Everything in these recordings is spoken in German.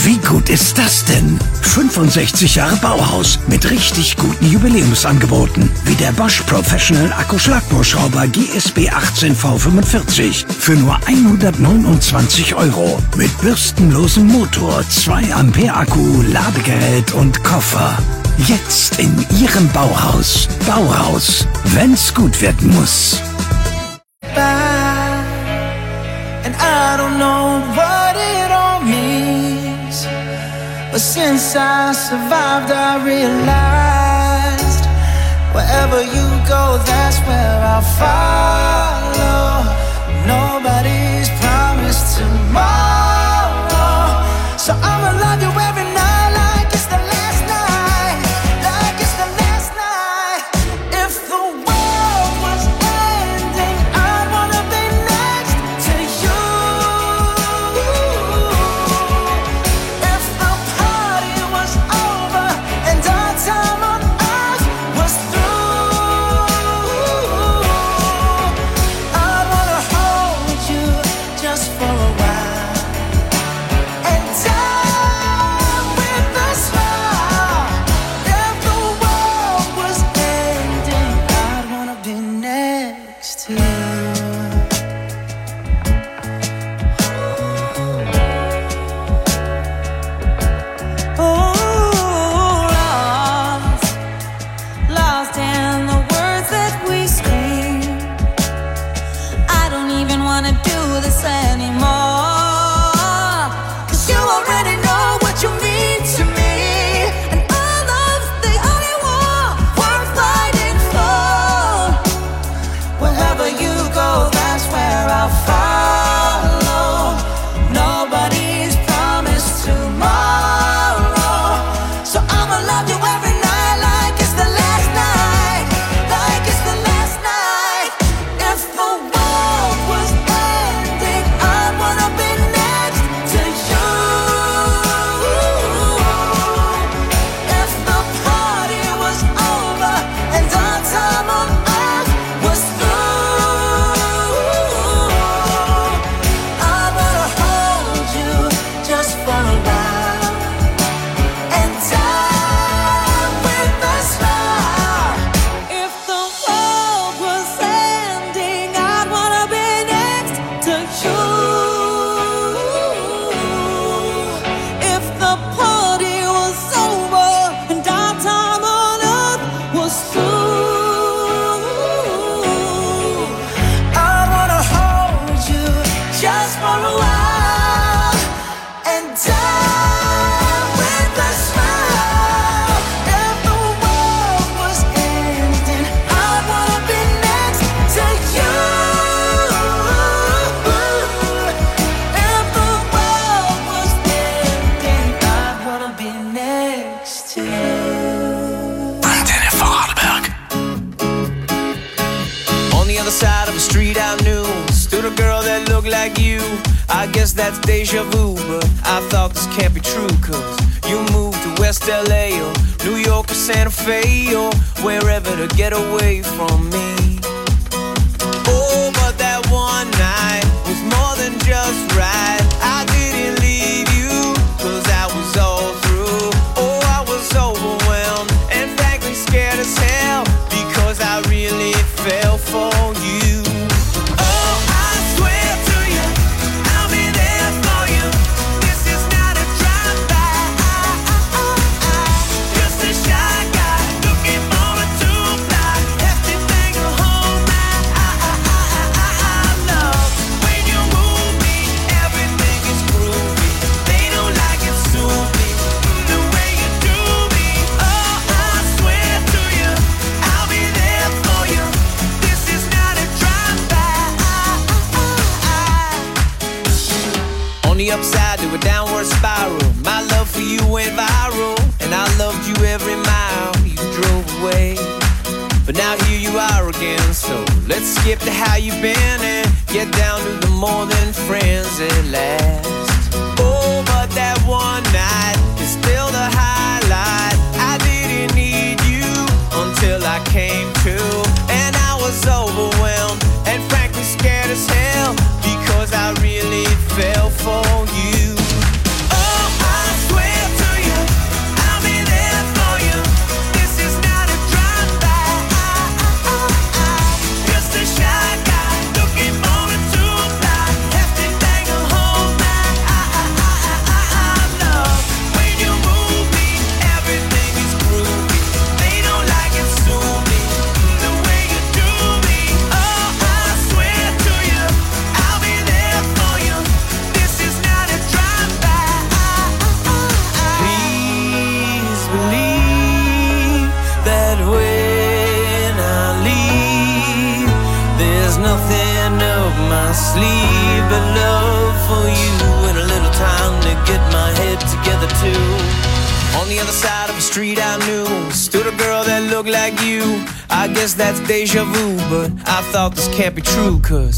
Wie gut ist das denn? 65 Jahre Bauhaus mit richtig guten Jubiläumsangeboten. Wie der Bosch Professional Akkuschlagbohrschrauber GSB 18V45 für nur 129 €. Mit bürstenlosem Motor, 2 Ampere Akku, Ladegerät und Koffer. Jetzt in Ihrem Bauhaus. Bauhaus, wenn's gut werden muss. And I don't know what it all means, but since I survived I realized wherever you go, that's where I'll follow. Nobody's promised tomorrow, so I'ma love you every night like it's the last night, like it's the last night. If the world was ending, I'd wanna be next to you. If the party was over and our time on earth was through, I'd wanna hold you just for a while and die with a smile. If the world was ending, I'd wanna be next to you. Lost in the words that we scream. I don't even wanna do this anymore, 'cause you already know what you mean to me, and our love's the only war worth fighting for. Wherever you go, that's where I'll follow. Nobody's promised tomorrow, so I'ma love you every night like it's the last night, like it's the last night. If the world was ending, I'd wanna be next to you. If the party was over and our time on earth was through, I wanna hold you just for a while and die with a smile. If the world was ending, I'd wanna be next to you. If the party was over and our time on earth was through, I'd wanna hold you just for a while and die with a smile. If the world was ending, I'd wanna be next to you. If the world was ending, I'd wanna be next to you. Antenne Vorarlberg. On the other side of the street I knew stood a girl that looked like you. I guess that's deja vu, but I thought this can't be true, 'cause you moved to West LA or New York or Santa Fe or wherever to get away from me. Oh, but that one night was more than just right. I didn't leave you 'cause I was all through. Oh, I was overwhelmed and frankly scared as hell because I really fell for you. Oh, I swear to you, I'll be there for you. This is not a drive-by. Just a shy guy looking for a two-fly. Hefty thing to hold my love. When you move me, everything is groovy. They don't like it, sue me the way you do me. Oh, I swear to you, I'll be there for you. This is not a drive-by. On the upside to a downward spiral, my love for you went viral, and I loved you every mile you drove away. But now here you are again, so let's skip to how you've been and get down to the more than friends at last. Oh, but that one night is still the highlight. I didn't need you until I came to, and I was overwhelmed and frankly scared as hell because I really fell for you. Oh, I but love for you and a little time to get my head together too. On the other side of the street I knew stood a girl that looked like you. I guess that's deja vu, but I thought this can't be true, 'cause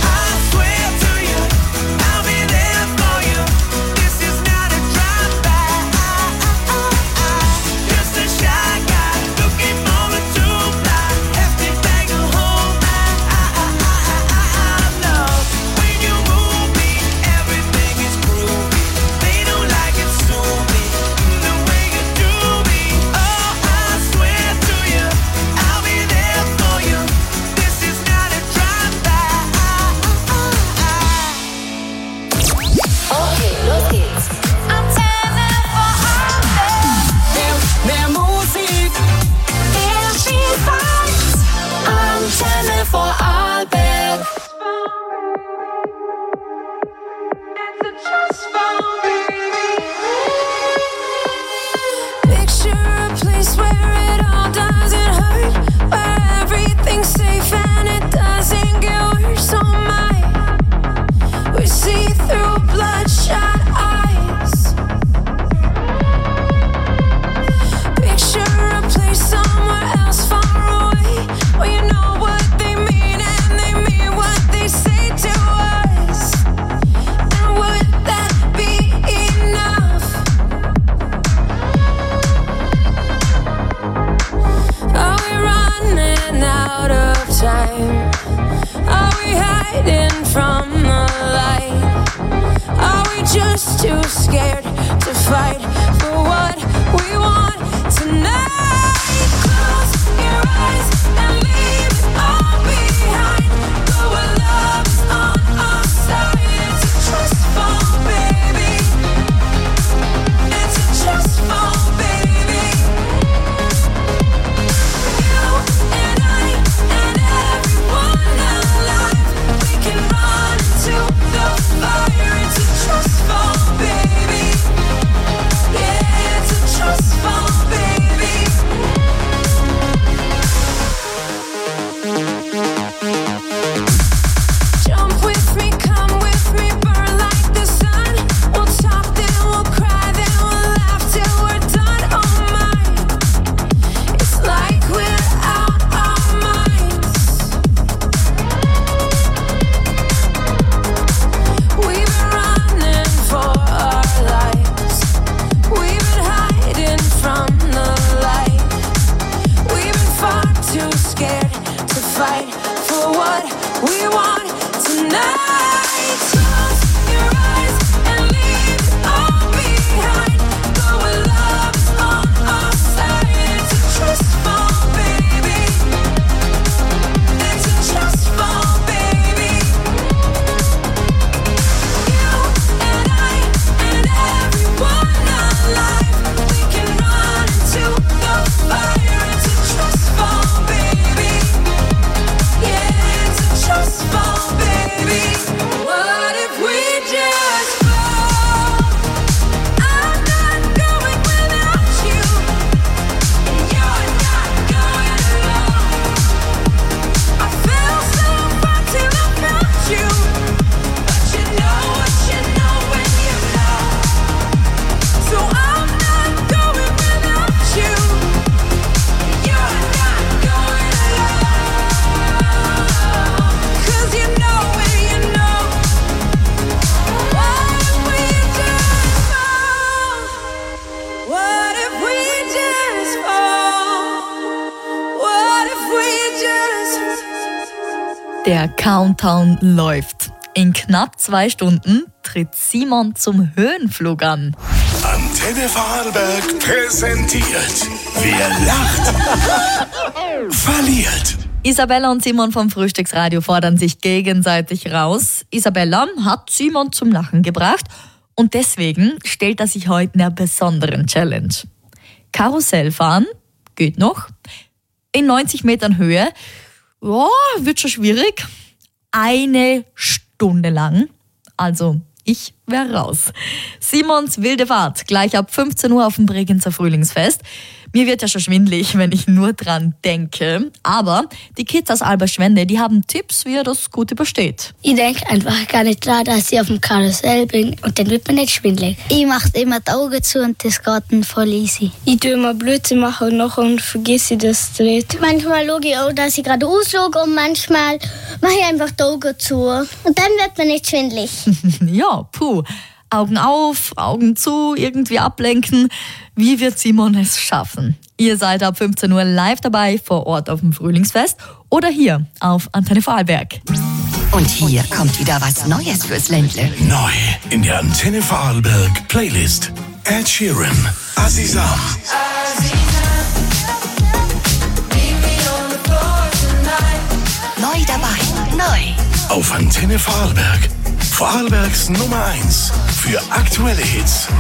Der Countdown läuft. In knapp 2 Stunden tritt Simon zum Höhenflug an. Antenne Vorarlberg präsentiert. Wer lacht, verliert. Isabella und Simon vom Frühstücksradio fordern sich gegenseitig raus. Isabella hat Simon zum Lachen gebracht und deswegen stellt er sich heute einer besonderen Challenge. Karussell fahren, geht noch. In 90 Metern Höhe, ja, wird schon schwierig. 1 Stunde lang. Also, ich wäre raus. Simons wilde Fahrt, gleich ab 15 Uhr auf dem Bregenzer Frühlingsfest. Mir wird ja schon schwindelig, wenn ich nur dran denke. Aber die Kids aus Alberschwende, die haben Tipps, wie ihr das gut übersteht. Ich denke einfach gar nicht klar, dass ich auf dem Karussell bin und dann wird mir nicht schwindelig. Ich mache immer die Augen zu und das geht dann voll easy. Ich tue immer Blödsinn machen und nachher vergesse ich das dreht. Manchmal schaue ich auch, dass ich gerade ausschaue und manchmal mache ich einfach die Augen zu. Und dann wird mir nicht schwindelig. Ja, puh. Augen auf, Augen zu, irgendwie ablenken. Wie wird Simon es schaffen? Ihr seid ab 15 Uhr live dabei vor Ort auf dem Frühlingsfest oder hier auf Antenne Vorarlberg. Und hier kommt wieder was Neues fürs Ländle. Neu in der Antenne Vorarlberg Playlist. Ed Sheeran, Azizam. Neu dabei, neu. Auf Antenne Vorarlberg. Vorarlbergs Nummer 1 für aktuelle Hits.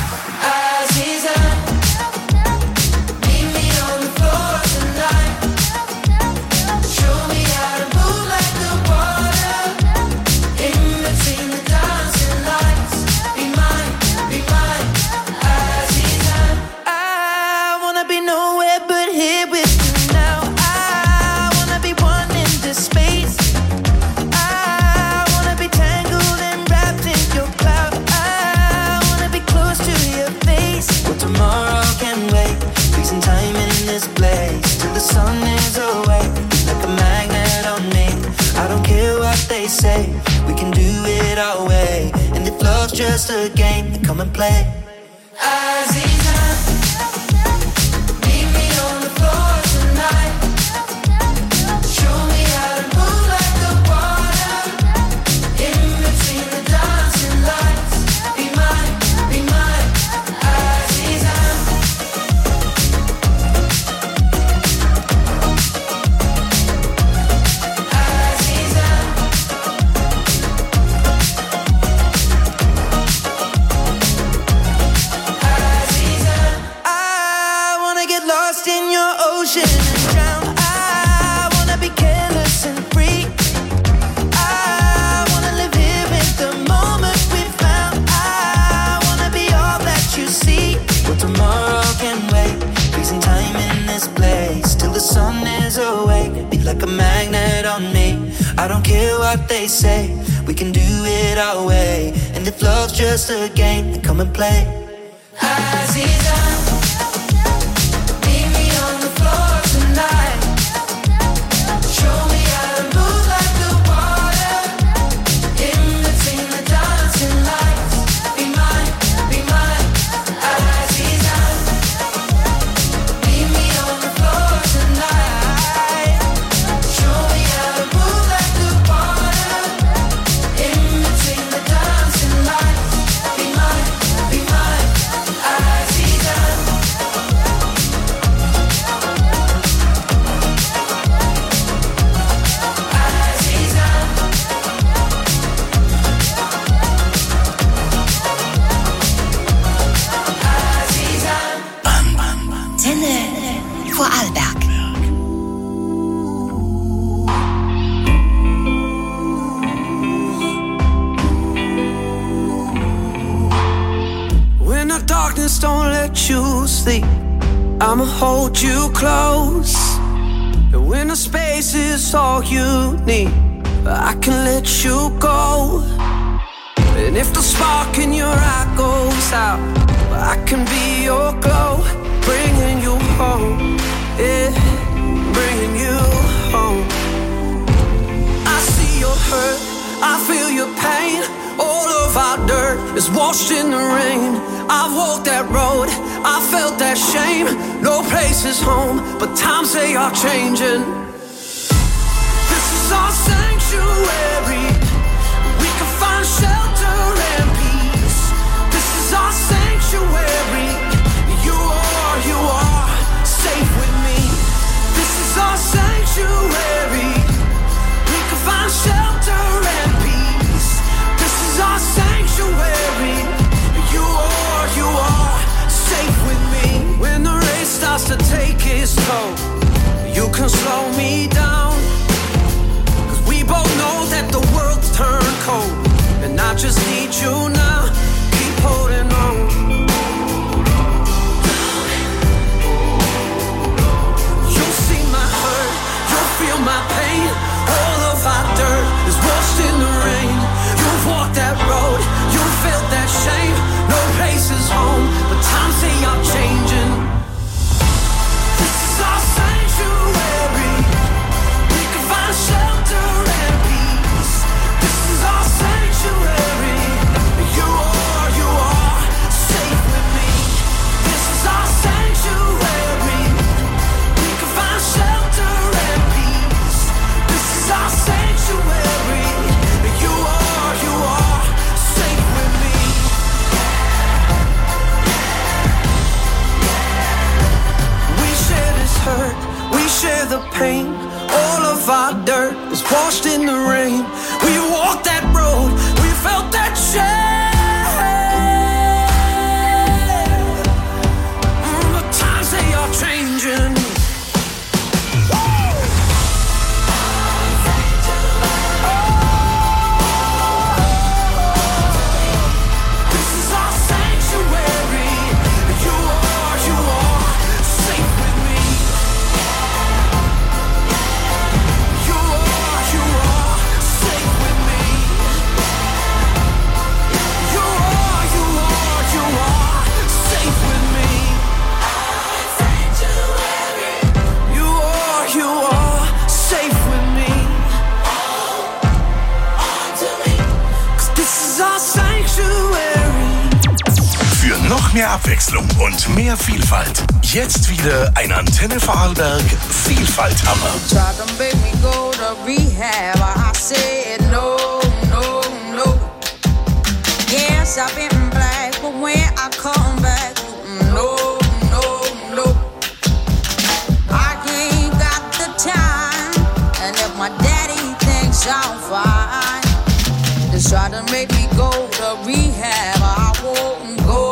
Say we can do it our way, and if love's just a game, then come and play. I don't care what they say, we can do it our way, and if love's just a game, then come and play. Vorarlberg. When the darkness don't let you sleep, I'ma hold you close. And when the space is all you need, I can let you go. And if the spark in your eye goes out, I can be your glow, bringing you home, yeah, bringing you home. I see your hurt, I feel your pain. All of our dirt is washed in the rain. I've walked that road, I felt that shame. No place is home, but times they are changing. This is our sanctuary, we can find shelter and peace. This is our sanctuary, you are safe with me. This is our sanctuary, we can find shelter and peace. This is our sanctuary, you are safe with me. When the race starts to take its toll, you can slow me down, 'cause we both know that the world's turned cold, and I pain, all of our dirt was washed in the rain. We walked that road, we felt that shame. The times they are changing. Noch mehr Abwechslung und mehr Vielfalt. Jetzt wieder ein Antenne Vorarlberg Vielfalt-Hammer. Tried to make me go to rehab. I said no, no, no. Yes, I've been black, but when I come back, no, no, no. I ain't got the time, and if my daddy thinks I'm fine, just try to make me go to rehab. I won't go.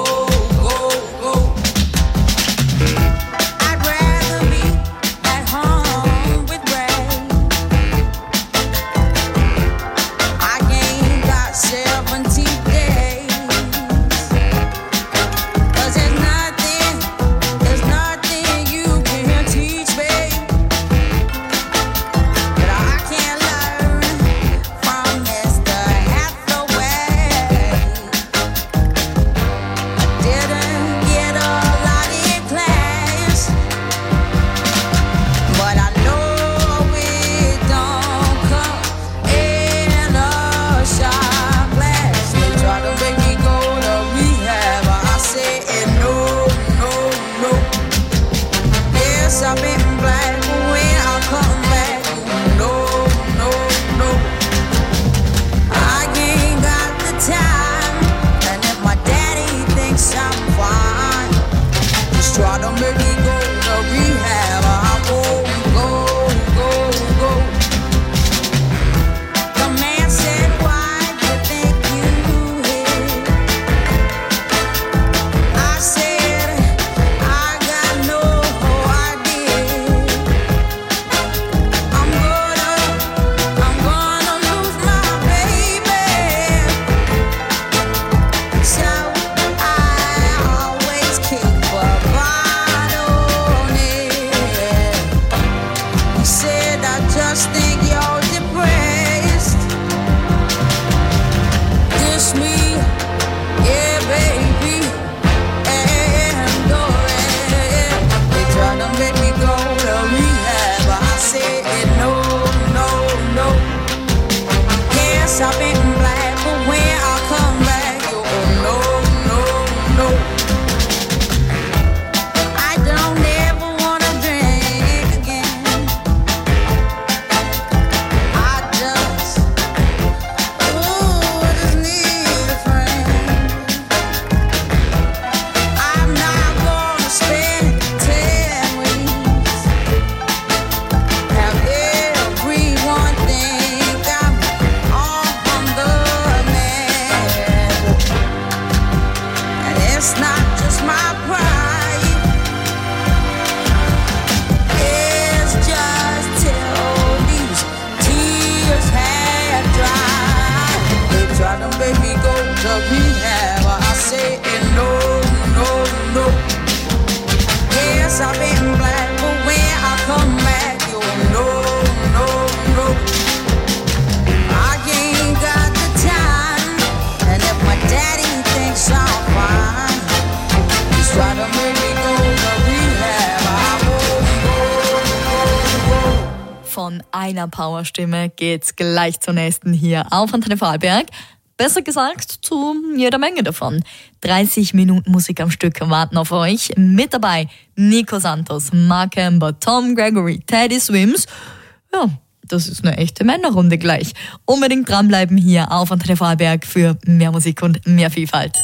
Von einer Powerstimme geht's gleich zur nächsten hier auf Antenne Vorarlberg. Besser gesagt, zu jeder Menge davon. 30 Minuten Musik am Stück warten auf euch. Mit dabei Nico Santos, Mark Amber, Tom Gregory, Teddy Swims. Ja, das ist eine echte Männerrunde gleich. Unbedingt dranbleiben hier auf Antenne Vorarlberg für mehr Musik und mehr Vielfalt.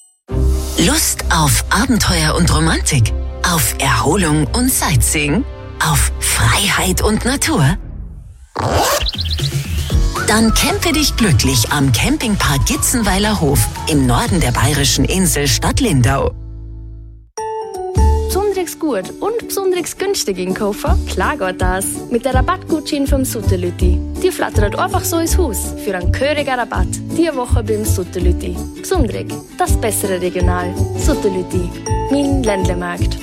Lust auf Abenteuer und Romantik? Auf Erholung und Sightseeing? auf Freiheit und Natur? Dann campe dich glücklich am Campingpark Gitzenweiler Hof im Norden der bayerischen Insel Stadt Lindau. Besonders gut und besonders günstig einkaufen? Klar geht das. Mit der Rabattgutschein vom Sutterlütti. Die flattert einfach so ins Haus für einen gehörigen Rabatt. Diese Woche beim Sutterlütti. Besonderig, das bessere Regional. Sutterlütti, mein Ländlemarkt.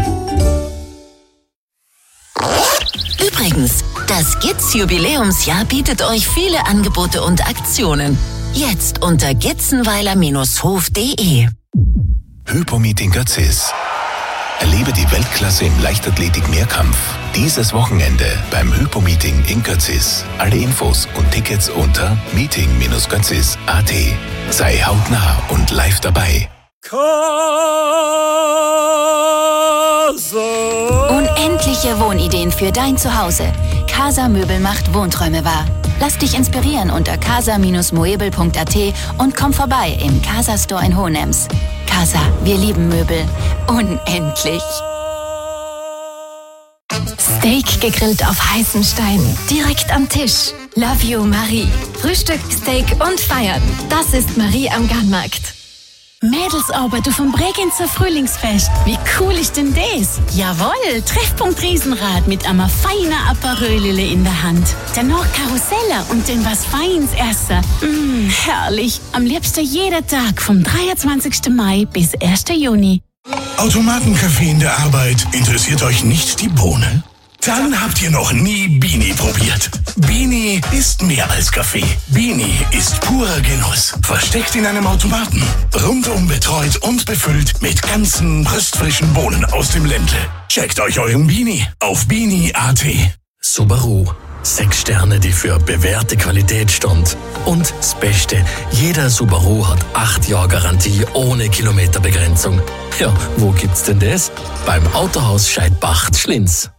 Übrigens, das Gitz-Jubiläumsjahr bietet euch viele Angebote und Aktionen. Jetzt unter gitzenweiler-hof.de. Hypomeeting Götzis. Erlebe die Weltklasse im Leichtathletik-Mehrkampf. Dieses Wochenende beim Hypomeeting in Götzis. Alle Infos und Tickets unter meeting-götzis.at. Sei hautnah und live dabei. Unendliche Wohnideen für dein Zuhause. Casa Möbel macht Wohnträume wahr. Lass dich inspirieren unter casa-moebel.at und komm vorbei im Casa Store in Hohenems. Casa, wir lieben Möbel. Unendlich. Steak gegrillt auf heißen Steinen, direkt am Tisch. Love you, Marie. Frühstück, Steak und Feiern. Das ist Marie am Garnmarkt. Mädelsarbeit vom Bregenzer Frühlingsfest. Wie cool ist denn das? Jawohl, Treffpunkt Riesenrad mit einer feinen Aperölele in der Hand. Danach Karusselle und dann was Feins essen. Herrlich. Am liebsten jeden Tag vom 23. Mai bis 1. Juni. Automatenkaffee in der Arbeit. Interessiert euch nicht die Bohne? Dann habt ihr noch nie Bini probiert. Bini ist mehr als Kaffee. Bini ist purer Genuss. Versteckt in einem Automaten. Rundum betreut und befüllt mit ganzen röstfrischen Bohnen aus dem Ländle. Checkt euch euren Bini auf bini.at. Subaru. 6 Sterne, die für bewährte Qualität stand. Und das Beste, jeder Subaru hat 8 Jahre Garantie ohne Kilometerbegrenzung. Ja, wo gibt's denn das? Beim Autohaus Scheidbach-Schlinz.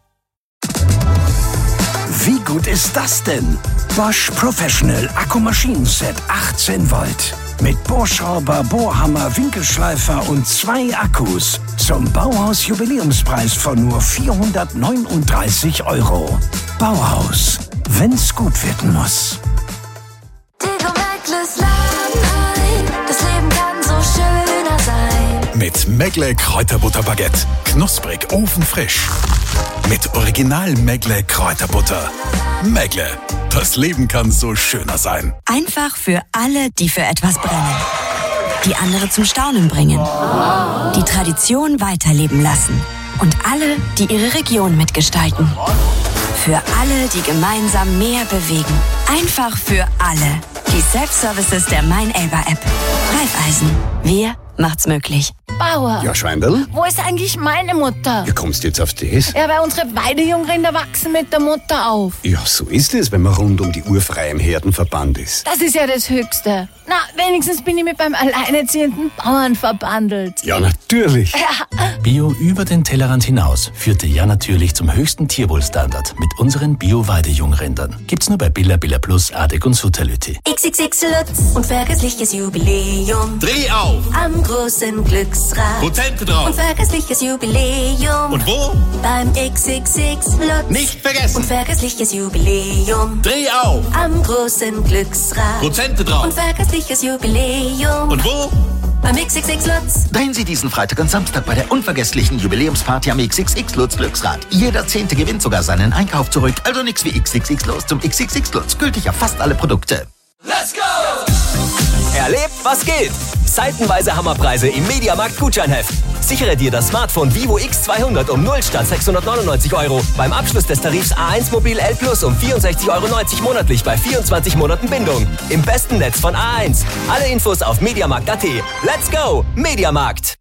Wie gut ist das denn? Bosch Professional Akkumaschinenset 18 Volt. Mit Bohrschrauber, Bohrhammer, Winkelschleifer und 2 Akkus. Zum Bauhaus-Jubiläumspreis von nur 439 €. Bauhaus. Wenn's gut werden muss. Das Leben kann so schöner sein. Mit Megle Kräuterbutterbaguette. Knusprig, ofenfrisch. Mit Original Megle Kräuterbutter. Megle. Das Leben kann so schöner sein. Einfach für alle, die für etwas brennen. Die andere zum Staunen bringen. Die Tradition weiterleben lassen. Und alle, die ihre Region mitgestalten. Für alle, die gemeinsam mehr bewegen. Einfach für alle. Die Self-Services der Mein-Elba-App. Raiffeisen. Wir macht's möglich. Bauer. Ja, Schweindl? Wo ist eigentlich meine Mutter? Wie kommst du jetzt auf das? Ja, weil unsere Weidejungrinder wachsen mit der Mutter auf. Ja, so ist es, wenn man rund um die Uhr im Herdenverband ist. Das ist ja das Höchste. Na, wenigstens bin ich mit beim alleinerziehenden Bauern verbandelt. Ja, natürlich. Ja. Bio über den Tellerrand hinaus führte ja natürlich zum höchsten Tierwohlstandard mit unseren Bio-Weidejungrindern. Gibt's nur bei Billa Plus, Adek und Sutterlütti. XXX Lutz und vergessliches Jubiläum. Dreh auf! Am großen Glücksrad. Prozente drauf. Und vergessliches Jubiläum. Und wo? Beim XXX Lutz. Nicht vergessen. Und vergessliches Jubiläum. Dreh auf! Am großen Glücksrad. Prozente drauf. Und vergessliches Jubiläum. Und wo? Beim XXX Lutz. Drehen Sie diesen Freitag und Samstag bei der unvergesslichen Jubiläumsparty am XXX Lutz Glücksrad. Jeder 10. gewinnt sogar seinen Einkauf zurück. Also nix wie XXX Los zum XXX Lutz. Gültig auf fast alle Produkte. Let's go! Erlebt, was geht! Seitenweise Hammerpreise im Mediamarkt Gutscheinheft. Sichere dir das Smartphone Vivo X200 um 0 statt 699 € beim Abschluss des Tarifs A1 Mobil L Plus um 64,90 € monatlich bei 24 Monaten Bindung. Im besten Netz von A1. Alle Infos auf mediamarkt.at. Let's go! Mediamarkt!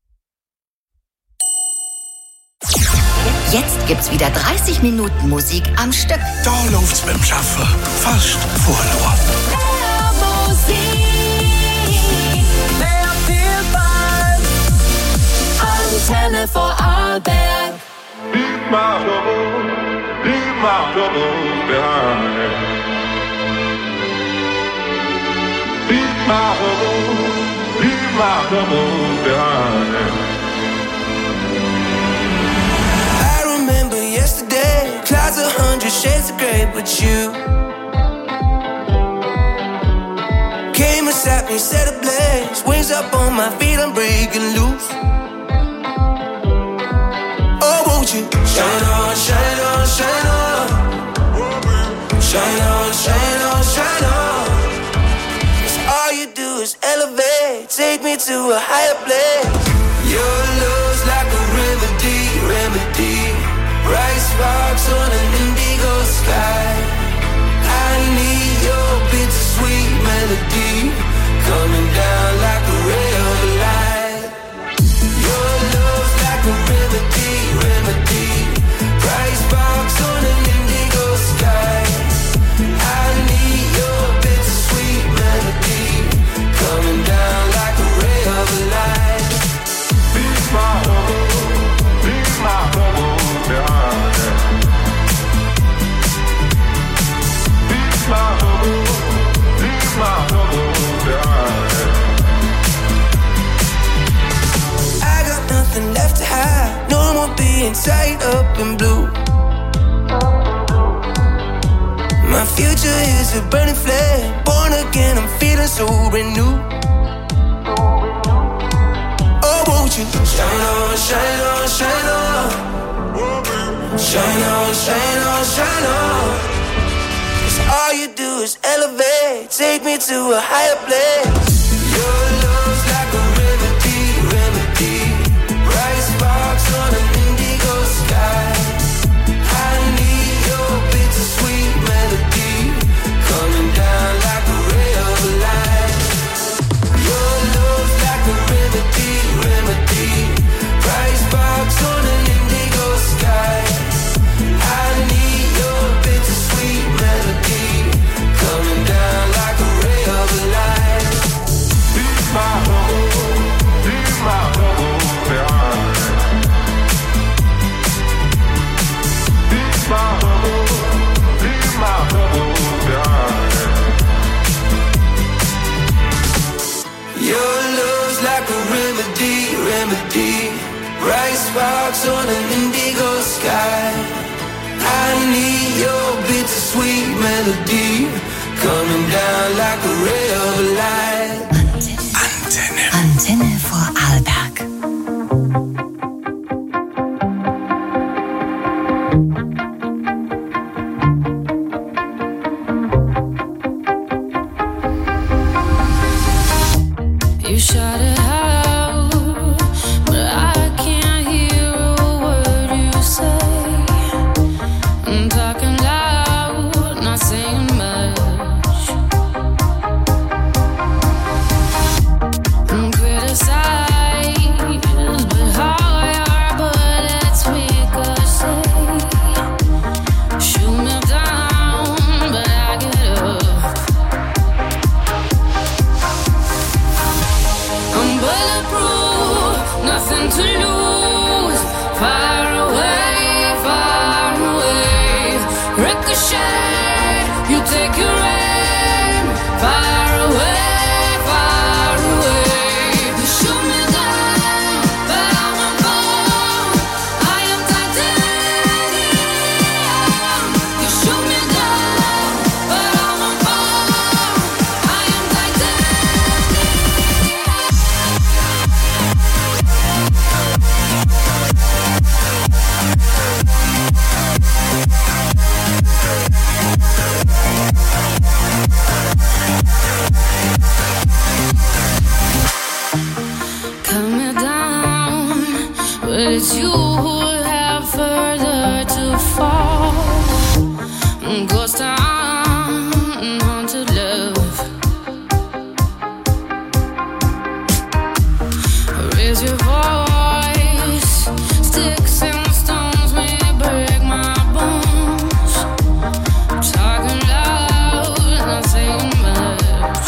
Jetzt gibt's wieder 30 Minuten Musik am Stück. Da läuft's beim Schaffen fast vorlor. Antenne Vorarlberg. Leave my troubles behind. Leave my troubles behind. I remember yesterday sky's 100 shades of grey, but you came and sat me, set ablaze. Wings up on my feet, I'm breaking loose. Oh, won't you shine on, shine on, shine on, shine on, shine on, shine on. 'Cause all you do is elevate, take me to a higher place. Your love's like a remedy, remedy. Bright sparks on an indigo sky. I need your bittersweet melody coming down like a ray of light. Your love's like a remedy, remedy. Bright sparks on an indigo sky. I need your bittersweet melody coming down like a ray of light. Be my bubble, be my bubble behind it. Be my bubble, be my bubble behind it. I got nothing left to hide, no more being tied up in blue. My future is a burning flame, born again, I'm feeling so renewed. Oh, won't you shine on, shine on, shine on, shine on, shine on, shine on. 'Cause all you do is elevate, take me to a higher place. Your love's like a remedy, remedy. Bright sparks on an indigo sky. I need your bittersweet melody coming down like a ray of light. Your love's like a remedy, remedy. Bright sparks on an indigo sky. I need your bittersweet melody coming down like a ray of light. Be my bubble, be my bubble behind it. Be my bubble, be my bubble behind it. Your love's like a remedy, remedy. Bright sparks on an indigo sky. I need your bittersweet melody coming down like a ray of light. Antenne Vorarlberg. You shout it out, but I can't hear a word you say. I'm talking loud, not saying much. I'm criticized, but how your bullets ricochet. Shoot me down, but I get up. I'm bulletproof, nothing to lose. Far away, far away. Ricochet, you take your aim. Far away, far away. You shoot me down, but I won't fall. I am titanium. You shoot me down, but I won't fall. I am cut me down, but it's you who have further to fall. Ghost town, haunted love. Raise your voice, sticks and stones may break my bones. Talking loud, not saying much.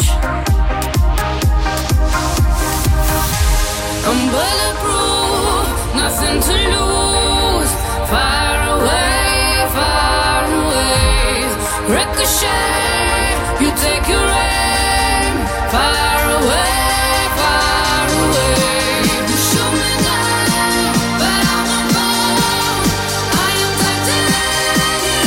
I'm bulletproof, nothing to lose. Far away, far away. Ricochet, you take your aim. Far away, far away. You shoot me down, but I won't fall. I am titanium.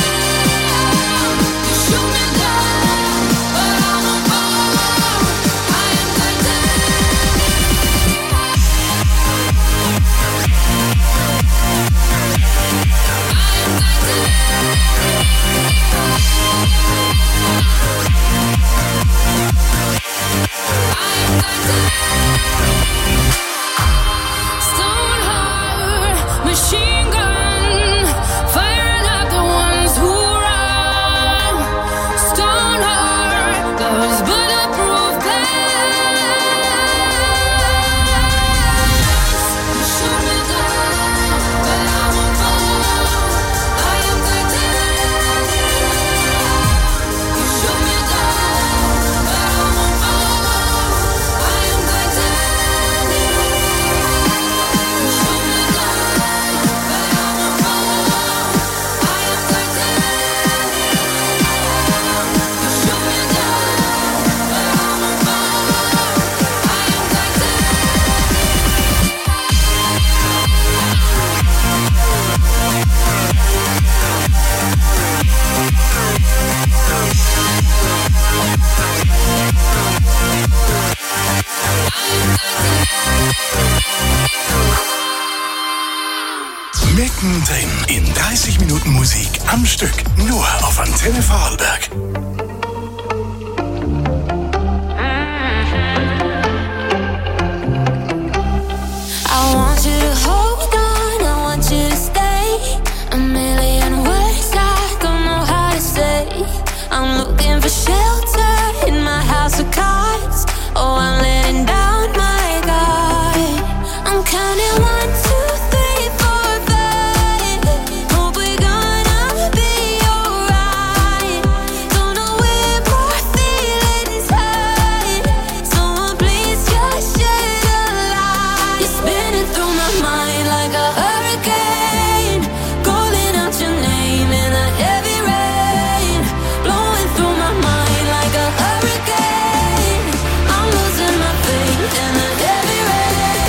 Mittendrin in 30 Minuten Musik am Stück. Nur auf Antenne Vorarlberg. I want you to hold on, I want you to stay. A million words I don't know how to say. I'm looking for shelter in my house of cards. Oh, I'm letting down my guard. I'm counting 1, 2, 3, 4, 5. Hope we're gonna be alright. Don't know where more feelings hide. Someone please just shed a light. You're spinning through my mind like a hurricane, calling out your name in the heavy rain, blowing through my mind like a hurricane. I'm losing my faith in the heavy rain.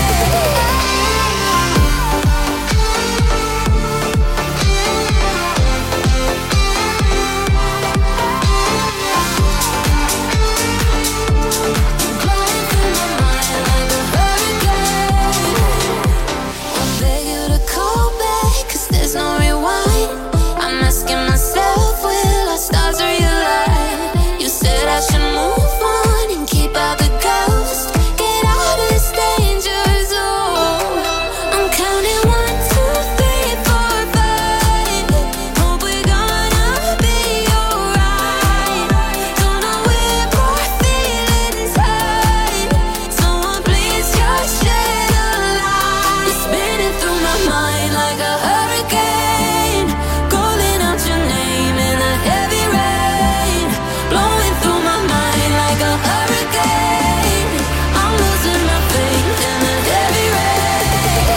I beg you to call back, 'cause there's no rewind. I'm asking myself, will our stars realign? You said I should move on and keep out the ghost. Get out of this danger zone. I'm counting 1, 2, 3, 4, 5. Hope we're gonna be alright. Don't know where more feelings hide. Someone please just shed a light. You're spinning through my mind like a hurricane, calling out your name in the heavy rain, blowing through my mind like a hurricane. I'm losing my faith in the heavy rain.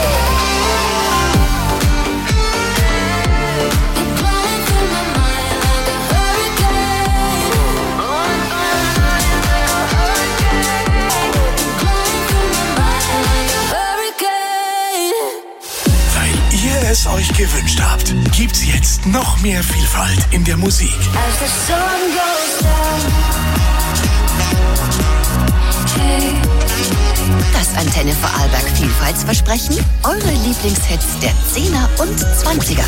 You're blowing through my mind like a hurricane. Blowing through my mind like a hurricane. Weil ihr es euch gewünscht habt, gibt's jetzt noch mehr Vielfalt in der Musik. As the sun goes down. Hey. Das Antenne Vorarlberg Vielfaltsversprechen, eure Lieblingshits der 10er und 20er.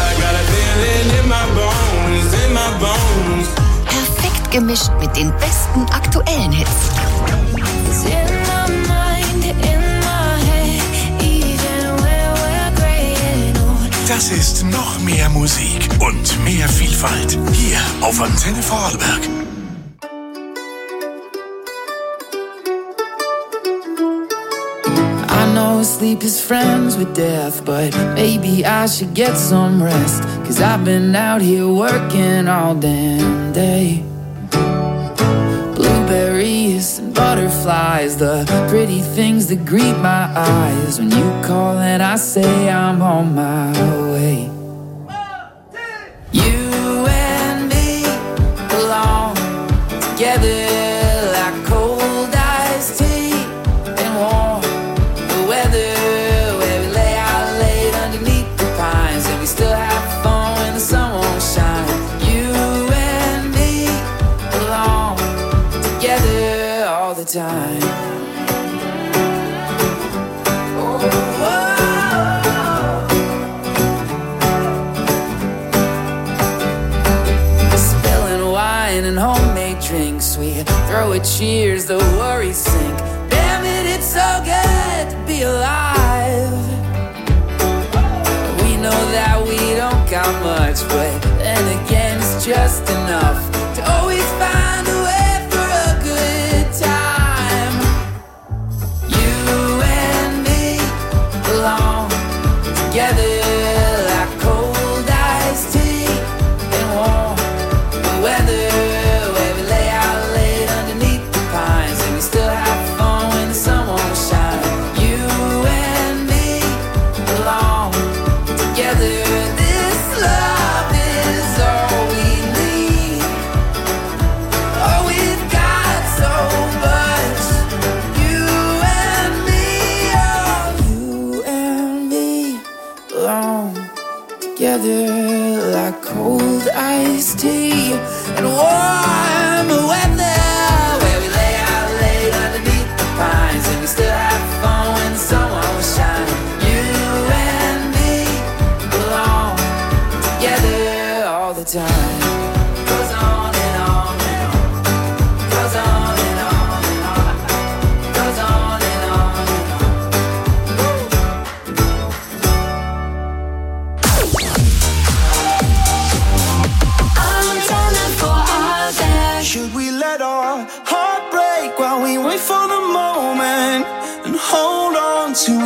Perfekt gemischt mit den besten aktuellen Hits. It's in my mind, in my head, even when we're graying old. Das ist noch mehr Musik und mehr Vielfalt hier auf Antenne Vorarlberg. I know sleep is friends with death, but maybe I should get some rest. 'Cause I've been out here working all damn day. Blueberries and butterflies, the pretty things that greet my eyes. When you call and I say I'm on my way. You and me belong together like cold iced tea and warm the weather, where we lay out late underneath the pines, and we still have fun when the sun won't shine. You and me belong together all the time. Spilling wine and homemade drinks, we throw a cheers, the worries sink. Damn it, it's so good to be alive. We know that we don't got much, but then again it's just enough to always find a way for a good time. You and me belong together like cold iced tea and warm the weather, where we lay out late underneath the pines, and we still have fun when the sun won't shine. You and me belong together. This love is all we need. Oh, we've got so much. You and me, oh, you and me belong together like cold iced tea and warm weather, where we lay out late underneath the pines, and we still have fun when the sun won't shine. You and me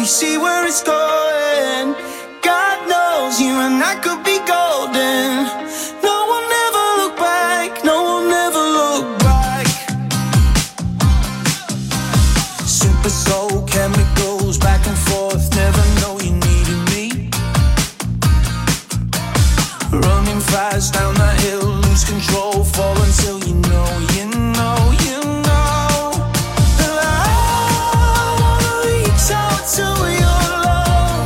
we see where it's going. God knows you and I could be golden. No one ever look back, no one ever look back. Super soul chemicals back and forth, never know you needed me. Running fast down that hill, lose control, fall until you know, you know, you know that I wanna reach out to your love.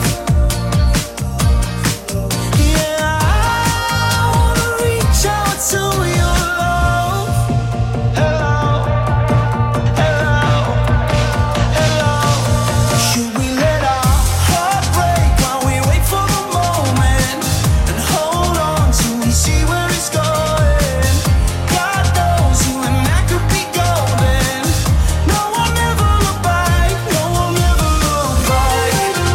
Yeah, I wanna reach out to your love. Hello, hello, hello. Should we let our heart break while we wait for the moment and hold on till we see where it's going? God knows you and I could be golden. No one ever look back, no one ever look back.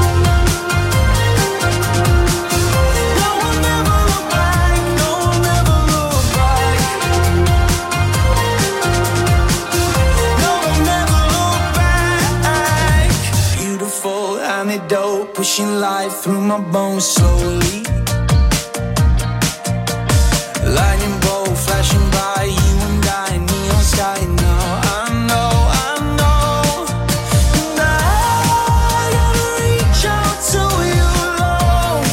No one ever look back, no one ever look back. No one ever look back. Beautiful antidote, pushing life through my bones slowly. Lightning bolt flashing by, you and I, neon sky now. I know, I know. And I gotta reach out to your love.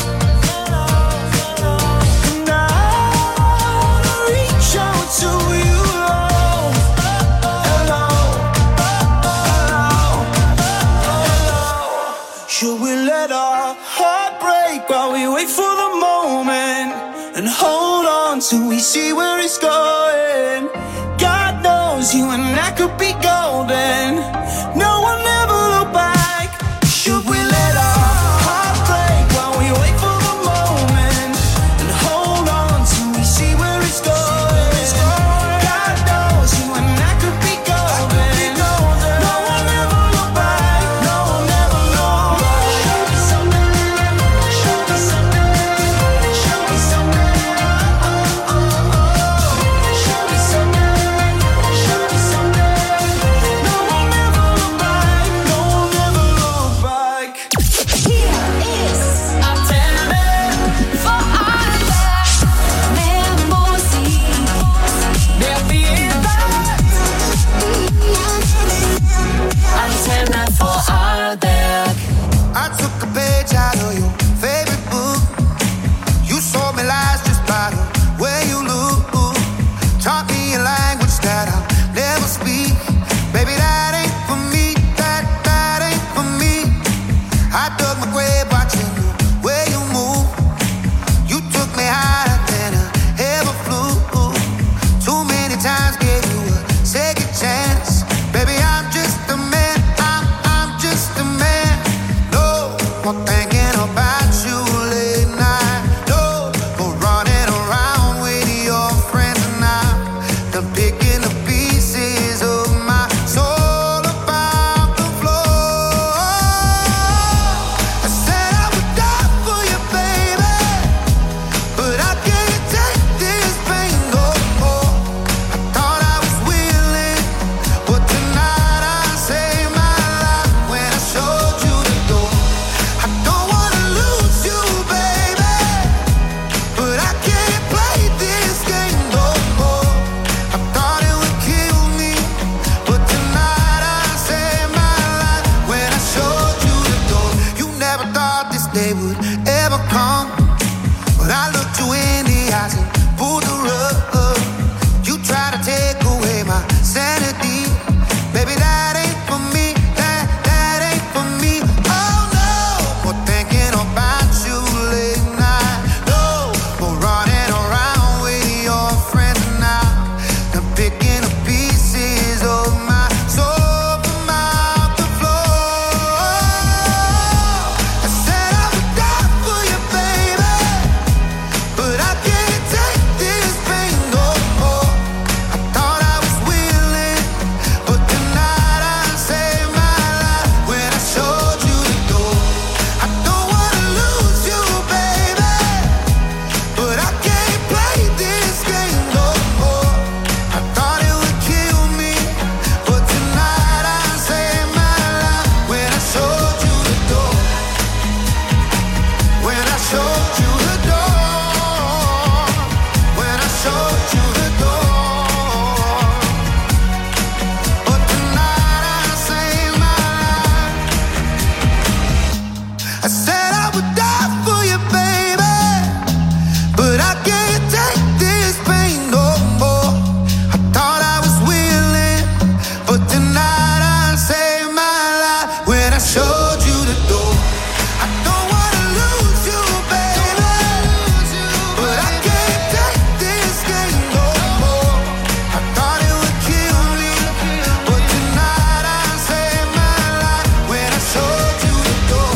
And I wanna reach out to your love. Hello, hello, hello. Should we let our heart break while we wait for the moment and hold on till we see where it's going? God knows you and I could be golden. No one ever look back. Should we let our heart break while we wait for the moment and hold on till we see where it's going? God knows you and I could be golden. No one ever look back. No one ever look back. Show me something. Show me something. Show me something. Show me something. Show me something. No one ever look back. No one ever look back. Hier ist Antenne für alle. Mehr Musik, mehr Vielfalt. Antenne Vorarlberg. I took a page out of your favorite book. You sold me lies just by the way you look. Taught me a language that I'll never speak. Baby, that ain't for me. That ain't for me. I dug my grave watching the way you move. You took me higher than I ever flew. Too many times gave you a second chance. Baby, I'm just a man. I'm just a man. No more thinking about you late night. No more running around with your friends and I'm picking the pieces of my soul about the floor. I said I would die for you, baby, but I can't take this pain no more. I thought I was willing, but tonight I saved my life when I showed you the door. I don't wanna lose you, baby, but I can't take this game no more. I thought it would kill me, but tonight I saved my life when I showed you the door.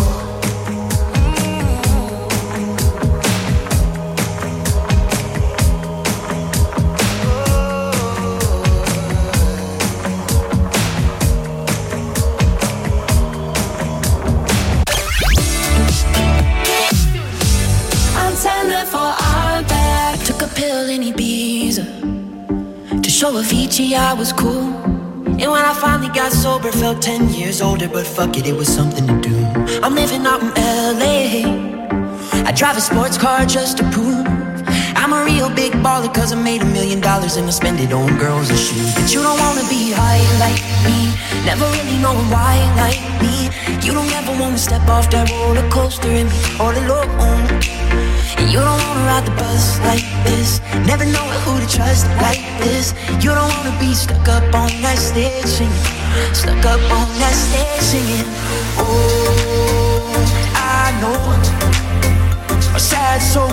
Antenna for our back. Took a pill in Ibiza to show Avicii I was cool. And when I finally got sober, felt 10 years older. But fuck it, it was something to do. I'm living out in LA. I drive a sports car just to prove I'm a real big baller, cause I made $1 million and I spend it on girls and shoes. But you don't wanna be high like me, never really knowing why like me. You don't ever wanna step off that roller coaster and be all alone. And you don't wanna ride the bus like this, never know who to trust like this. You don't wanna be stuck up on that stage singing, stuck up on that stage singing. Oh, I know a sad soul,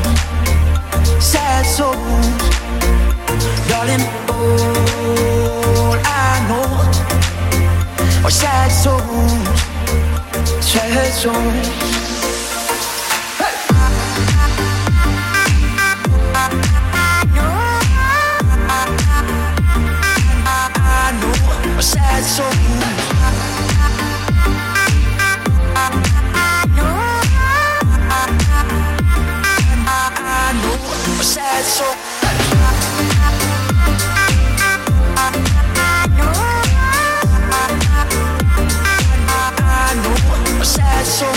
sad souls, darling. All I know are sad souls, sad souls. Sad soul. I know a sad soul. I know a sad soul.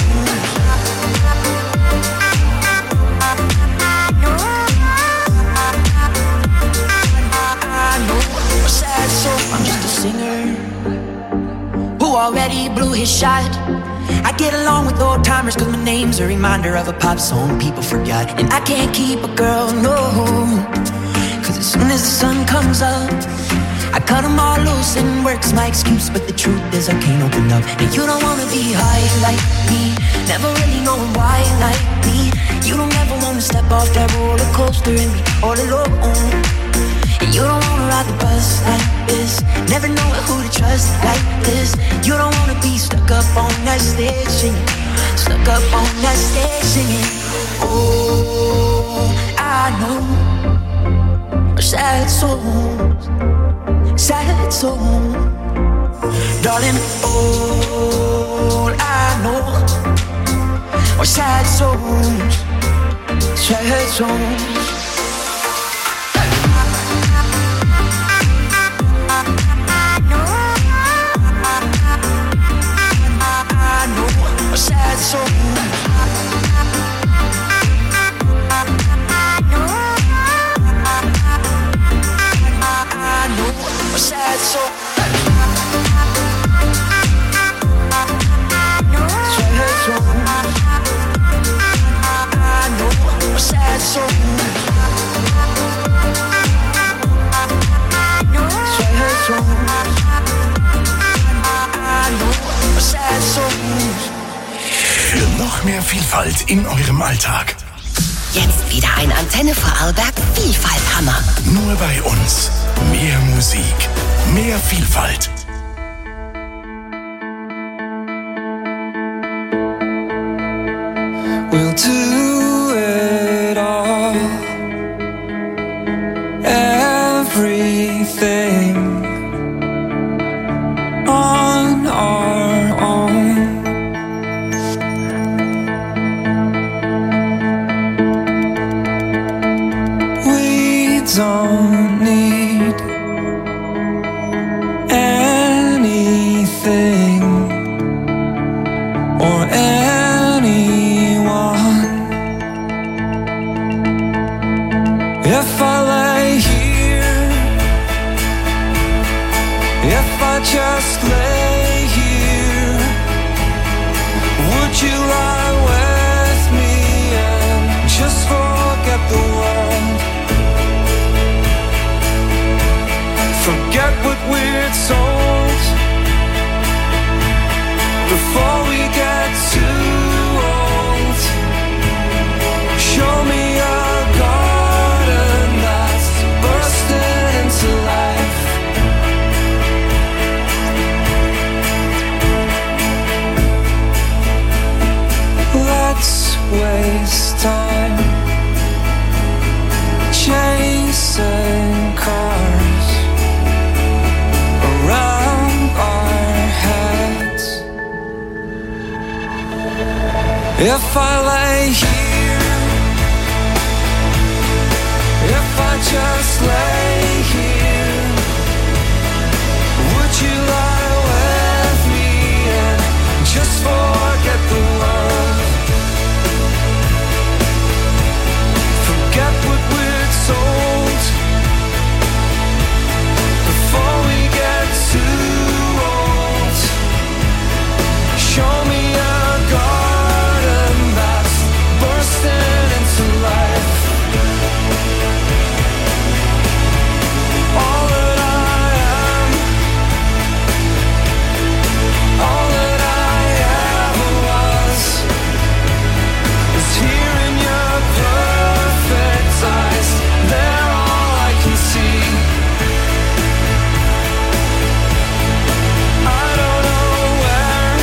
I know a sad soul. I'm just a singer who already blew his shot. I get along with old timers cause my name's a reminder of a pop song people forgot. And I can't keep a girl, no, cause as soon as the sun comes up I cut them all loose and work's my excuse. But the truth is I can't open up. And you don't wanna be high like me, never really knowing why like me. You don't ever wanna step off that roller coaster and be all alone. And you don't wanna ride the bus like this, never know who to trust like this. You don't wanna be stuck up on that stage singing, stuck up on that stage singing. Oh, I know sad souls, sad souls, darling. All I know are sad souls, sad souls. A sad soul. I know a sad soul. Sad soul. I know a sad soul. Sad soul. I know a sad soul. Für noch mehr Vielfalt in eurem Alltag. Jetzt wieder ein Antenne Vorarlberg Vielfalt-Hammer. Nur bei uns. Mehr Musik, mehr Vielfalt. We'll do it all. Everything on our own. We don't need anything or anyone. we're told before we get too old. Show me a garden that's bursting into life. Let's waste time chasing cars around our heads. If I lay here, if I just lay here, would you lie with me and just forget the world? Forget what we're told before we get too old. Show me a garden that's bursting into life. All that I am, all that I ever was, is here in your perfect eyes. They're all I can see. I don't know where,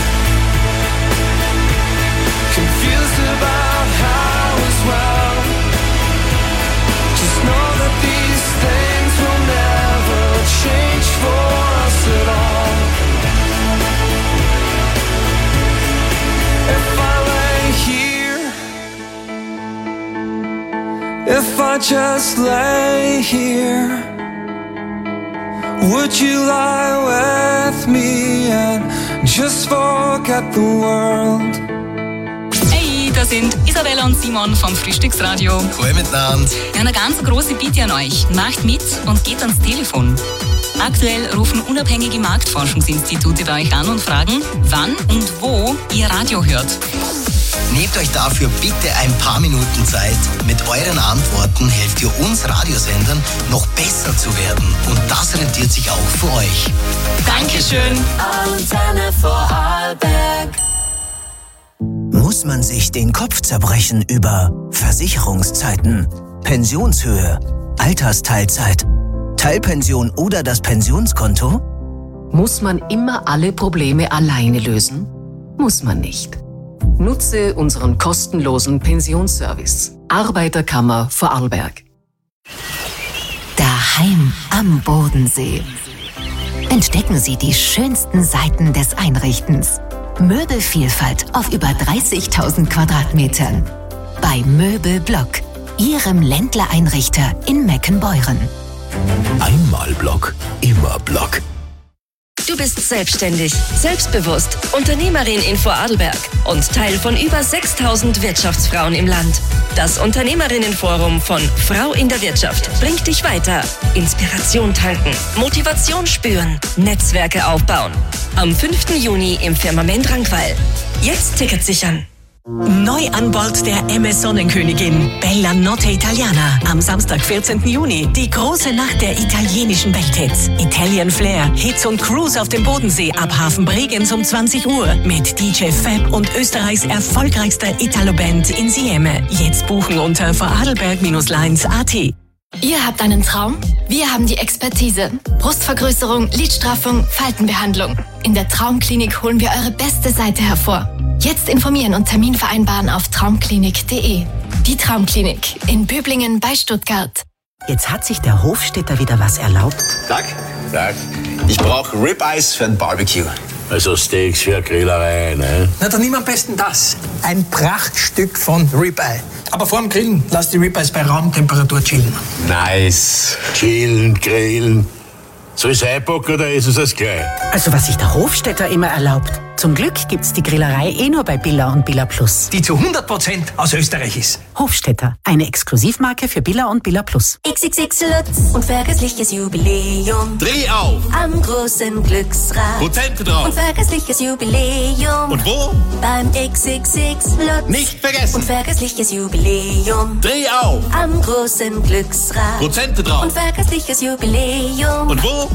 confused about how as well. Just know that these things will never change for us at all. If I lay here, if I just lay here, would you lie with me and just forget the world? Hey, da sind Isabella und Simon vom Frühstücksradio. Cool miteinander. Ja, eine ganz große Bitte an euch. Macht mit und geht ans Telefon. Aktuell rufen unabhängige Marktforschungsinstitute bei euch an und fragen, wann und wo ihr Radio hört. Nehmt euch dafür bitte ein paar Minuten Zeit. Mit euren Antworten helft ihr uns Radiosendern, noch besser zu werden. Und das rentiert sich auch für euch. Dankeschön. Antenne Vorarlberg. Muss man sich den Kopf zerbrechen über Versicherungszeiten, Pensionshöhe, Altersteilzeit, Teilpension oder das Pensionskonto? Muss man immer alle Probleme alleine lösen? Muss man nicht. Nutze unseren kostenlosen Pensionsservice. Arbeiterkammer Vorarlberg. Daheim am Bodensee. Entdecken Sie die schönsten Seiten des Einrichtens. Möbelvielfalt auf über 30.000 Quadratmetern. Bei Möbelblock, Ihrem Ländler-Einrichter in Meckenbeuren. Einmal Block, immer Block. Du bist selbstständig, selbstbewusst, Unternehmerin in Vorarlberg und Teil von über 6.000 Wirtschaftsfrauen im Land. Das Unternehmerinnenforum von Frau in der Wirtschaft bringt dich weiter. Inspiration tanken, Motivation spüren, Netzwerke aufbauen. Am 5. Juni im Firmament Rankweil. Jetzt Tickets sichern. Neu an Bord der MS Sonnenkönigin Bella Notte Italiana. Am Samstag, 14. Juni. Die große Nacht der italienischen Welthits. Italian Flair, Hits und Cruise auf dem Bodensee ab Hafen Bregenz um 20 Uhr. Mit DJ Fab und Österreichs erfolgreichster Italo-Band in Sieme. Jetzt buchen unter vorarlberg-lines.at. Ihr habt einen Traum? Wir haben die Expertise. Brustvergrößerung, Lidstraffung, Faltenbehandlung. In der Traumklinik holen wir eure beste Seite hervor. Jetzt informieren und Termin vereinbaren auf traumklinik.de. Die Traumklinik in Böblingen bei Stuttgart. Jetzt hat sich der Hofstädter wieder was erlaubt. Tag. Ich brauche Ribeyes für ein Barbecue. Also Steaks für eine Grillerei, ne? Na, dann nimm am besten das. Ein Prachtstück von Ribeye. Aber vor dem Grillen lass die Ribeyes bei Raumtemperatur chillen. Nice. Chillen, grillen. Soll es einpacken oder ist es das gleich? Also was sich der Hofstädter immer erlaubt. Zum Glück gibt's die Grillerei nur bei Billa und Billa Plus. Die zu 100% aus Österreich ist. Hofstädter, eine Exklusivmarke für Billa und Billa Plus. XXX Lutz und vergessliches Jubiläum. Dreh auf! Am großen Glücksrad. Prozente drauf. Und vergessliches Jubiläum. Und wo? Beim XXX Lutz. Nicht vergessen. Und vergessliches Jubiläum. Dreh auf! Am großen Glücksrad. Prozente drauf. Und vergessliches Jubiläum. Und wo?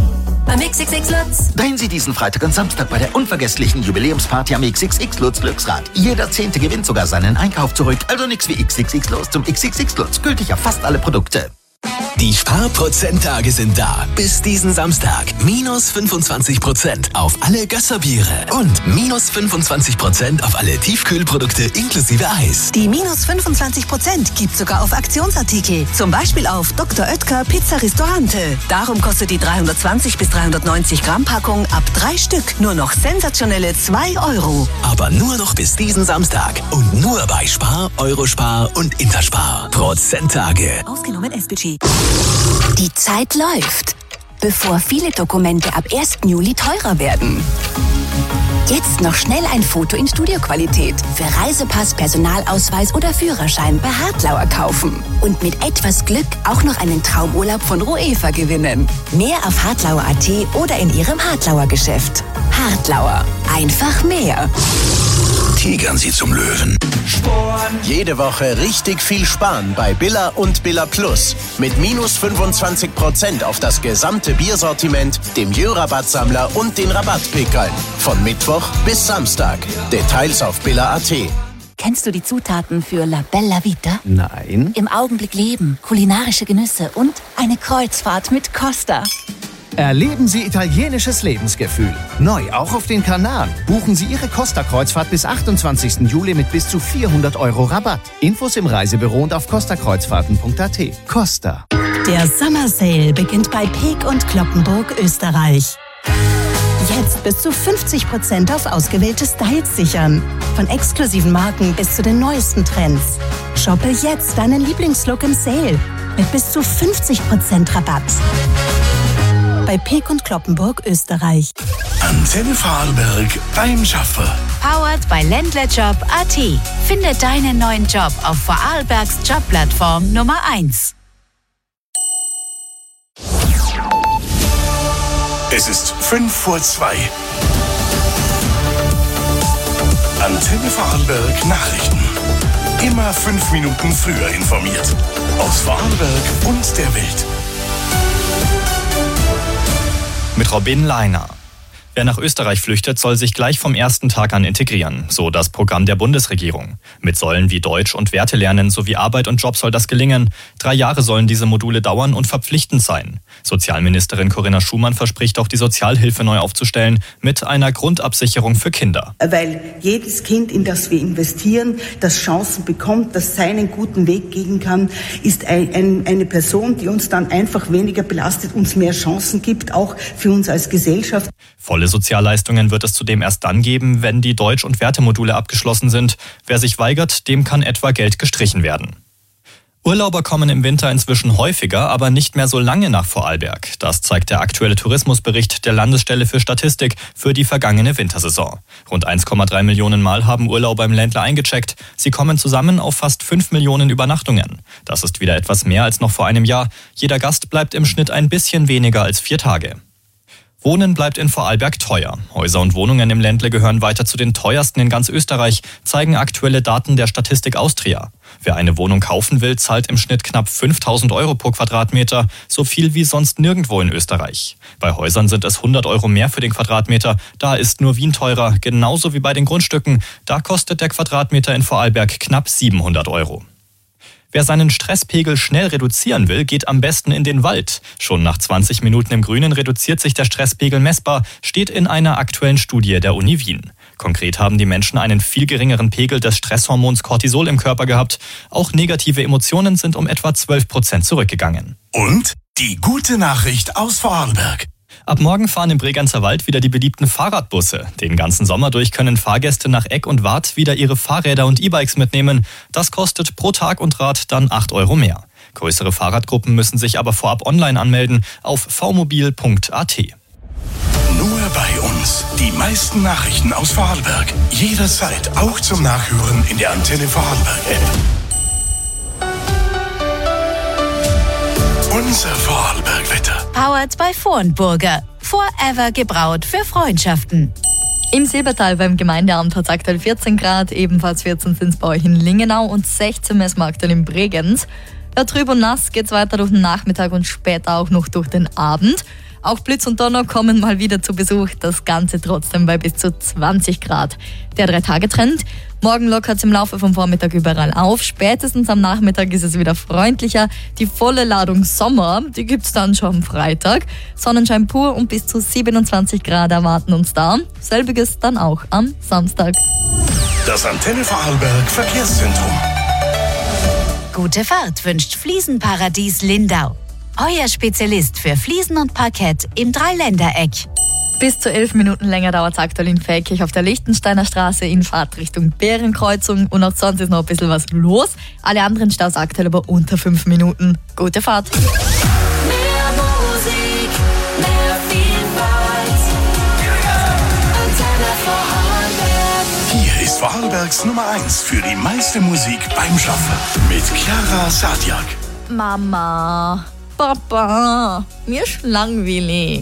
beim XXX Lutz. Drehen Sie diesen Freitag und Samstag bei der unvergesslichen Jubiläumsparty am XXX Lutz Glücksrad. Jeder 10. gewinnt sogar seinen Einkauf zurück. Also nix wie XXX los zum XXX Lutz. Gültig auf fast alle Produkte. Die Sparprozenttage sind da. Bis diesen Samstag. Minus 25% auf alle Gösserbiere. Und minus 25% auf alle Tiefkühlprodukte inklusive Eis. Die minus 25% gibt sogar auf Aktionsartikel. Zum Beispiel auf Dr. Oetker Pizza Ristorante. Darum kostet die 320 bis 390 Gramm Packung ab 3 Stück nur noch sensationelle 2 Euro. Aber nur noch bis diesen Samstag. Und nur bei Spar, Eurospar und Interspar. Prozenttage. Ausgenommen S-Budget. Die Zeit läuft, bevor viele Dokumente ab 1. Juli teurer werden. Jetzt noch schnell ein Foto in Studioqualität für Reisepass, Personalausweis oder Führerschein bei Hartlauer kaufen. Und mit etwas Glück auch noch einen Traumurlaub von Roefa gewinnen. Mehr auf hartlauer.at oder in Ihrem Hartlauer Geschäft. Hartlauer. Einfach mehr. Tigern Sie zum Löwen. Jede Woche richtig viel sparen bei Billa und Billa Plus. Mit minus 25% auf das gesamte Biersortiment, dem Jö-Rabattsammler und den Rabattpickeln. Von Mittwoch bis Samstag. Details auf Billa.at. Kennst du die Zutaten für La Bella Vita? Nein. Im Augenblick leben, kulinarische Genüsse und eine Kreuzfahrt mit Costa. Erleben Sie italienisches Lebensgefühl. Neu auch auf den Kanaren. Buchen Sie Ihre Costa-Kreuzfahrt bis 28. Juli mit bis zu 400 € Rabatt. Infos im Reisebüro und auf costakreuzfahrten.at. Costa. Der Summer Sale beginnt bei Peek und Cloppenburg, Österreich. Jetzt bis zu 50% auf ausgewählte Styles sichern. Von exklusiven Marken bis zu den neuesten Trends. Shoppe jetzt deinen Lieblingslook im Sale mit bis zu 50% Rabatt. Bei Peek und Cloppenburg, Österreich. Antenne Vorarlberg beim Schaffer. Powered by Ländlerjob.at. Finde deinen neuen Job auf Vorarlbergs Jobplattform Nummer 1. Es ist 2:05. Antenne Vorarlberg Nachrichten. Immer 5 Minuten früher informiert. Aus Vorarlberg und der Welt. Mit Robin Leiner. Wer nach Österreich flüchtet, soll sich gleich vom ersten Tag an integrieren, so das Programm der Bundesregierung. Mit Säulen wie Deutsch und Werte lernen sowie Arbeit und Job soll das gelingen. 3 Jahre sollen diese Module dauern und verpflichtend sein. Sozialministerin Corinna Schumann verspricht auch, die Sozialhilfe neu aufzustellen mit einer Grundabsicherung für Kinder. Weil jedes Kind, in das wir investieren, das Chancen bekommt, das seinen guten Weg gehen kann, ist eine Person, die uns dann einfach weniger belastet, uns mehr Chancen gibt, auch für uns als Gesellschaft. Volle Sozialleistungen wird es zudem erst dann geben, wenn die Deutsch- und Wertemodule abgeschlossen sind. Wer sich weigert, dem kann etwa Geld gestrichen werden. Urlauber kommen im Winter inzwischen häufiger, aber nicht mehr so lange nach Vorarlberg. Das zeigt der aktuelle Tourismusbericht der Landesstelle für Statistik für die vergangene Wintersaison. Rund 1,3 Millionen Mal haben Urlauber im Ländler eingecheckt. Sie kommen zusammen auf fast 5 Millionen Übernachtungen. Das ist wieder etwas mehr als noch vor einem Jahr. Jeder Gast bleibt im Schnitt ein bisschen weniger als 4 Tage. Wohnen bleibt in Vorarlberg teuer. Häuser und Wohnungen im Ländle gehören weiter zu den teuersten in ganz Österreich, zeigen aktuelle Daten der Statistik Austria. Wer eine Wohnung kaufen will, zahlt im Schnitt knapp 5.000 € pro Quadratmeter, so viel wie sonst nirgendwo in Österreich. Bei Häusern sind es 100 € mehr für den Quadratmeter, da ist nur Wien teurer, genauso wie bei den Grundstücken. Da kostet der Quadratmeter in Vorarlberg knapp 700 €. Wer seinen Stresspegel schnell reduzieren will, geht am besten in den Wald. Schon nach 20 Minuten im Grünen reduziert sich der Stresspegel messbar, steht in einer aktuellen Studie der Uni Wien. Konkret haben die Menschen einen viel geringeren Pegel des Stresshormons Cortisol im Körper gehabt. Auch negative Emotionen sind um etwa 12% zurückgegangen. Und die gute Nachricht aus Vorarlberg. Ab morgen fahren im Bregenzer Wald wieder die beliebten Fahrradbusse. Den ganzen Sommer durch können Fahrgäste nach Eck und Wart wieder ihre Fahrräder und E-Bikes mitnehmen. Das kostet pro Tag und Rad dann 8 € mehr. Größere Fahrradgruppen müssen sich aber vorab online anmelden auf vmobil.at. Nur bei uns. Die meisten Nachrichten aus Vorarlberg. Jederzeit auch zum Nachhören in der Antenne Vorarlberg-App. Unser Vorarlberg-Wetter. Powered by Vornburger. Forever gebraut für Freundschaften. Im Silbertal beim Gemeindeamt hat es aktuell 14 Grad, ebenfalls 14 sind es bei euch in Lingenau und 16 messen wir aktuell in Bregenz. Ja, trüb und nass geht es weiter durch den Nachmittag und später auch noch durch den Abend. Auch Blitz und Donner kommen mal wieder zu Besuch. Das Ganze trotzdem bei bis zu 20 Grad. Der 3-Tage-Trend. Morgen lockert es im Laufe vom Vormittag überall auf. Spätestens am Nachmittag ist es wieder freundlicher. Die volle Ladung Sommer, die gibt's dann schon am Freitag. Sonnenschein pur und bis zu 27 Grad erwarten uns da. Selbiges dann auch am Samstag. Das Antenne Vorarlberg Verkehrszentrum. Gute Fahrt wünscht Fliesenparadies Lindau. Euer Spezialist für Fliesen und Parkett im Dreiländereck. Bis zu 11 Minuten länger dauert es aktuell in Feldkirch auf der Lichtensteiner Straße in Fahrtrichtung Bärenkreuzung. Und auch sonst ist noch ein bisschen was los. Alle anderen Staus aktuell aber unter 5 Minuten. Gute Fahrt. Mehr Musik, mehr Vielfalt. Antenne Vorarlberg. Hier ist Vorarlbergs Nummer 1 für die meiste Musik beim Schaffen. Mit Chiara Sadiak. Mama, Papa, mir ist langweilig.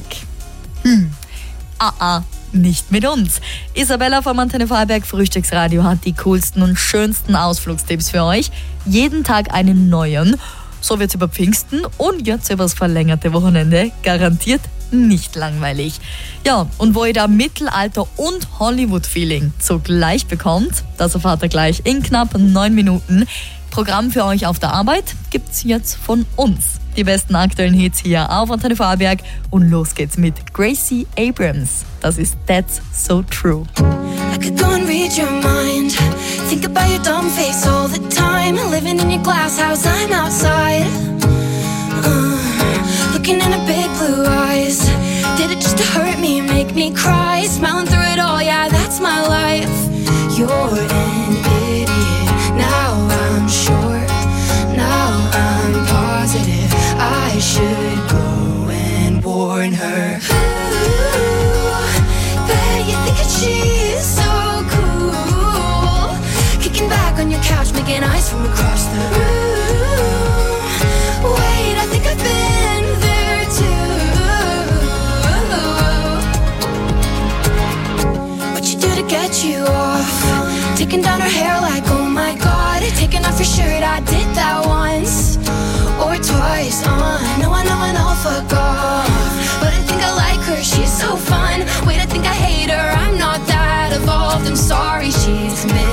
Nicht mit uns. Isabella vom Antenne Vorarlberg Frühstücksradio hat die coolsten und schönsten Ausflugstipps für euch. Jeden Tag einen neuen. So wird's über Pfingsten und jetzt übers verlängerte Wochenende. Garantiert nicht langweilig. Ja, und wo ihr da Mittelalter und Hollywood-Feeling zugleich bekommt, das erfahrt ihr gleich in knapp 9 Minuten. Programm für euch auf der Arbeit gibt's jetzt von uns. Die besten aktuellen Hits hier auf Antenne Vorarlberg und los geht's mit Gracie Abrams. Das ist That's So True. I could go and read your mind. Think about your dumb face all the time. Living in your glass house, I'm outside. Looking in her big blue eyes. Did it just to hurt me, make me cry? Smiling through it all, yeah, that's my life. You're an idiot. Now I'm sure. Now I'm positive. I should go and warn her. Ooh, bet you think that she's so cool. Kicking back on your couch, making eyes from across the room. Wait, I think I've been there too. What you do to get you off? Taking down her hair like, oh my God. Taking off your shirt, I did that once or twice. I know, fuck off. But I think I like her, she's so fun. Wait, I think I hate her, I'm not that evolved. I'm sorry, she's